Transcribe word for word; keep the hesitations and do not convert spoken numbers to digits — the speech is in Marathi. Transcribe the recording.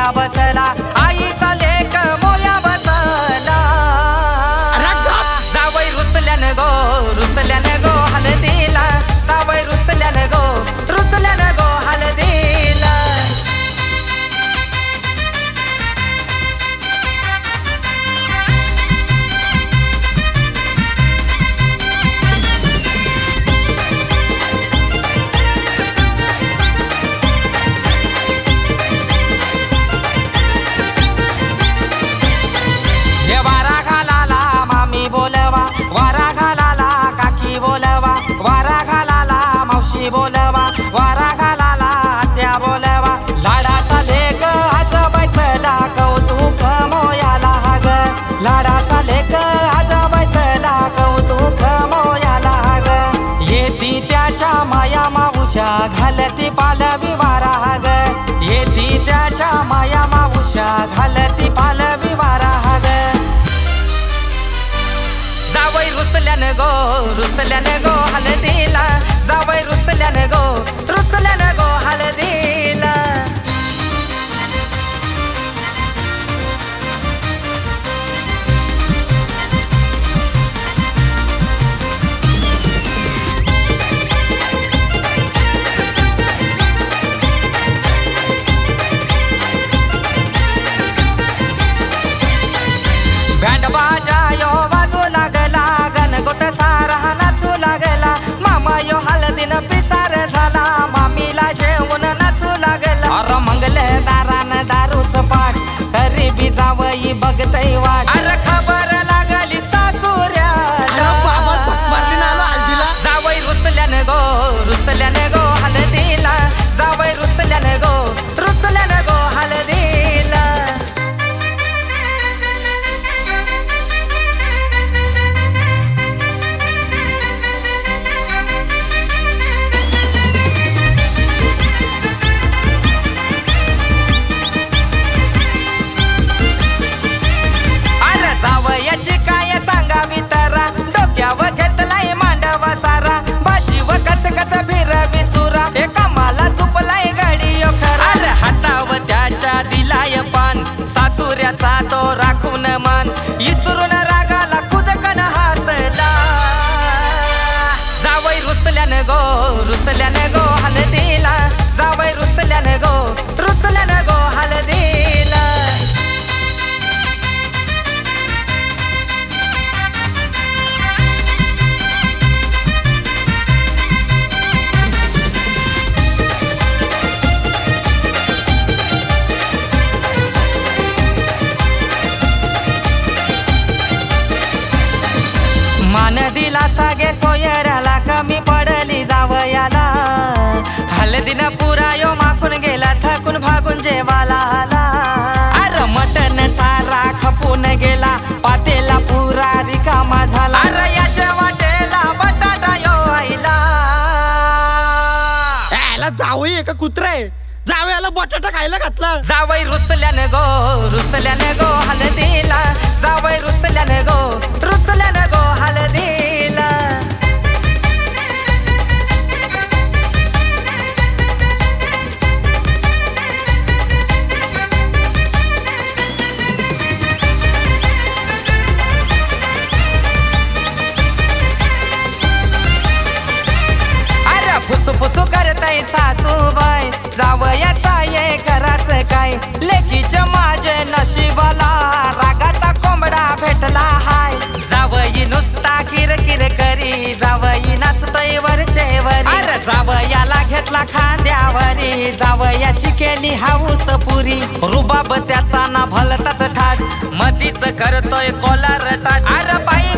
मोया बसला आईचा लेक मोया बसला जावई रुसल्यान गो रुसल्यान गो हलदीला जावई रुसल्यान गो रुसल्यान गो हलदीला बोलवा वारा घालाला काकी बोलवा वारा घालाला मावशी बोलवा वारा घालाला आत्या बोलवा लाडाचा लेक आज बैसला कौतुक मोयाला ग लाडाचा लेक आज बैसला कौतुक मोयाला ग येती त्याच्या माया मावश्या घालती पालवी वारा ग येती त्याच्या माया मावश्या घालती पालवी वारा ग जावई रुसल्यान गो रुसल्यान गो हलदीला जावई रुसल्यान गो रुसल्यान गो हलदीला बँड बाजा यो वाजू लागला गणगोत सारा नाचू लागला मामा यो हलदीन पिसार झाला मामीला जेवण नाचू लागला अर मंगल दारान दारूच पाठ तरी बी जावई बघतय वाट अरे खबर लागली सासूऱ्या जावई रुसल्यान गो रुसल्यान गो हलदीला जावई रुसल्यान गो रुसल्यान गो हलदीला जावयाची काय सांगावी तरा डोक्यावर घेतलाय मांडवा सारा भाजी व कच कच फिरवी सुरा एका मला चुपलाय गाडी खरा अरे हाताव त्याच्या दिलाय पान सासुऱ्याचा तो राखून मान इसरून रागाला खुदकन हसला जावई रुसल्यान गो रुसल्यान गो हलदीला जावई रुसल्यान गो रुसल्यान गो हलदीला मान दिला सागे सोयऱ्याला कमी पडली जावयाला हलदीन पुरा यो माखून गेला थकून भागून जेवाला आला अरे मटन सारा खपून गेला पातेला पुरा रिकामा झाला अरे याच्या वाटेला बटाटा यो आईला याला जावई एका कुत्रे जावयाला बटाटा खायला घातला जावई रुसल्यान गो रुसल्यान गो हलदीला जावई रुसल्यान गो रुसल्यान गो हलदीला अरे फुसू फुसू करताय सासूबाई जावयाचा ये कराच काय लेकीच्या माझे नशिबाला रागाचा कोंबडा भेटला हाय जावई नुसता किर किर करी जावई नाचतोय वरचे वरी अरे जावयाला घेतला खांद्यावरी जावयाची केली हाऊस पुरी रुबाब त्याचा ना भलताच ठाट मधीच करतोय कोलार टाट अरे बाई